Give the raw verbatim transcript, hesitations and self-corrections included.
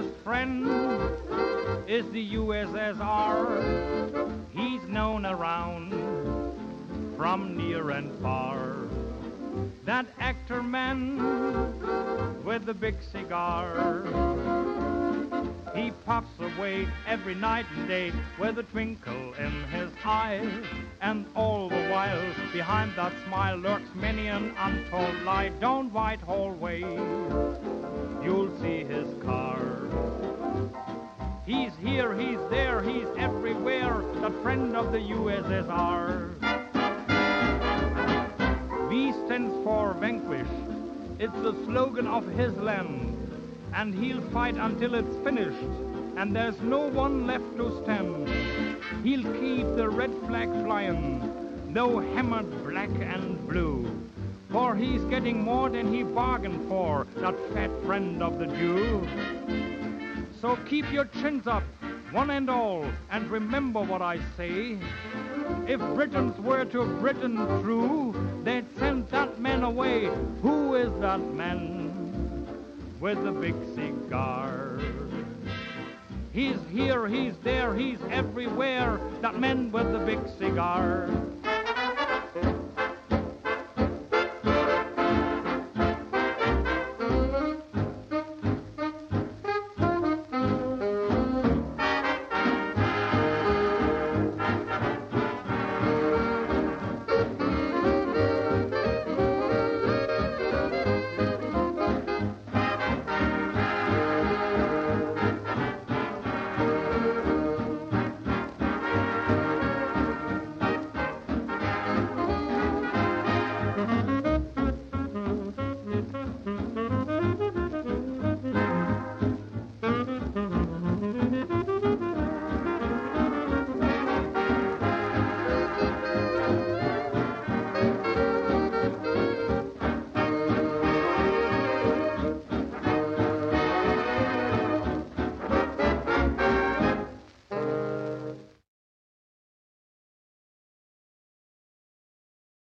best friend is the U S S R. He's known around from near and far. That actor man with the big cigar, he puffs away every night and day with a twinkle in his eye, and all the while behind that smile lurks many an untold lie. Down Whitehall Way you'll see his car. He's here, he's there, he's everywhere, the friend of the U S S R. V stands for vanquish. It's the slogan of his land. And he'll fight until it's finished, and there's no one left to stand. He'll keep the red flag flying, though hammered black and blue. For he's getting more than he bargained for, that fat friend of the Jew. So keep your chins up, one and all, and remember what I say. If Britons were to Britain true, they'd send that man away. Who is that man with the big cigar? He's here, he's there, he's everywhere, that man with the big cigar.